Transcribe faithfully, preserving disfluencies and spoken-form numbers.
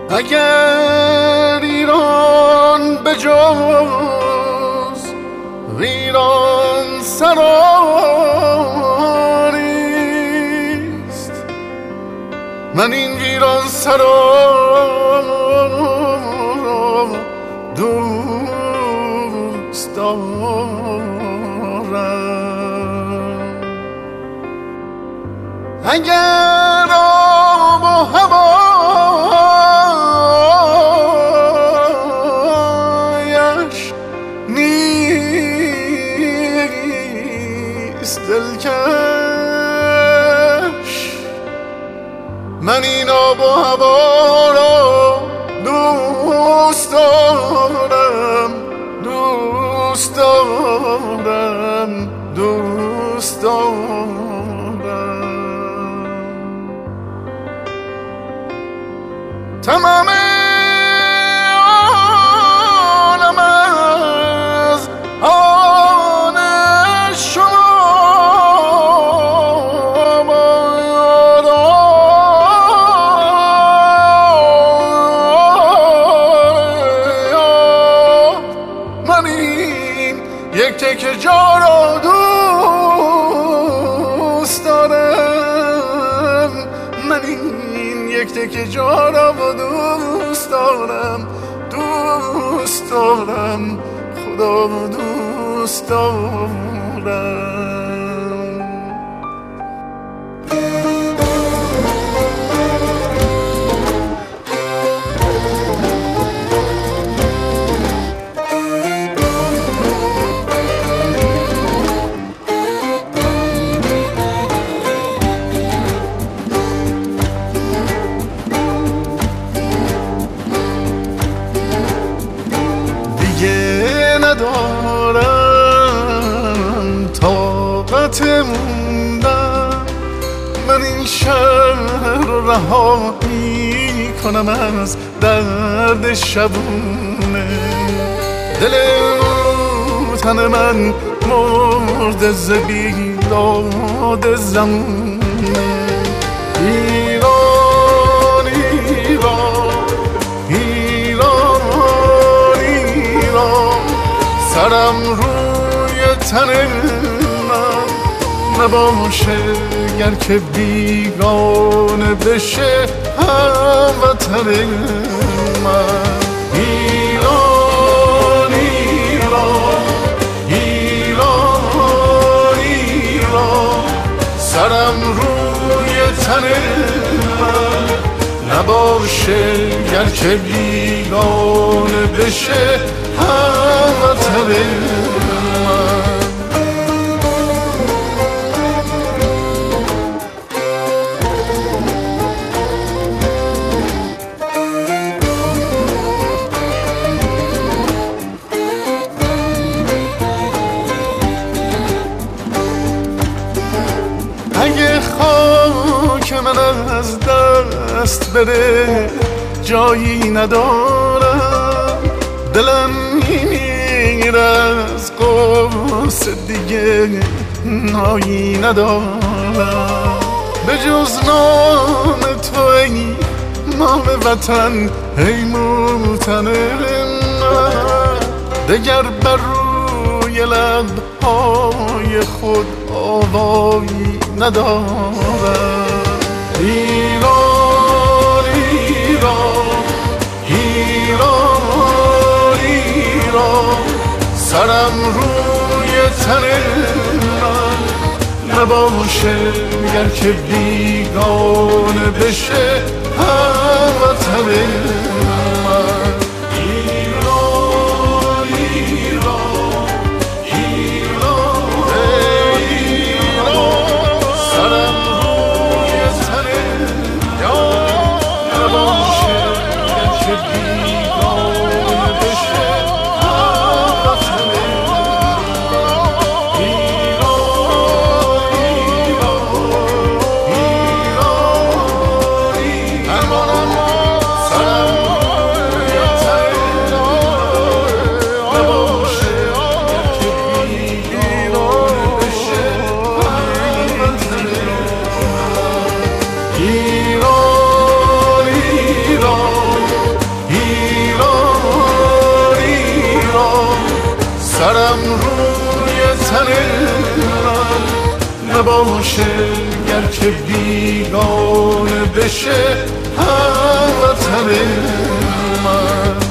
اگر ایران به جز ویران سراریست، من این ویران سرا را دوست دارم. اگر آب و هوایش نیست دلکش، من این آب و هوا را دوست دارم، دوست دارم، دوست دارم. تمام عالم از آن شما باد، من این یک تکه جا را دوست دارم، من این یک تکه جا را دوست دارم، دوست دارم، خدا دوست دارم. ندارم طاقت موندن، من این شهر رو رها می کنم از درد شبونه. دل تن من مرد ز بیداد زمونه. ایران ایران ایران ایران، سرم روی تن من نباشه گر که بیگانه بشه هموطن من. ایران ایران ایران ایران، سرم روی تن من نباشه گر که بیگانه بشه هموطن من. اگه خاک من از دست بره جایی ندارم، دلم میمیره از قصه دیگه نایی ندارم. به جز نام تو ای نام وطن، ای موطن من، دگر بر روی لبهای خود آوایی ندارم. ایران ایران ایران ایران، سرم روی تن من نباشه گر که بیگانه بشه هموطن من. ایران ایران ایران ایران، سرم روی تن نباشه گر که بیگانه بشه هموطن من. سرم روی تن من نباشه، گرچه بیگانه بشه هموطن من.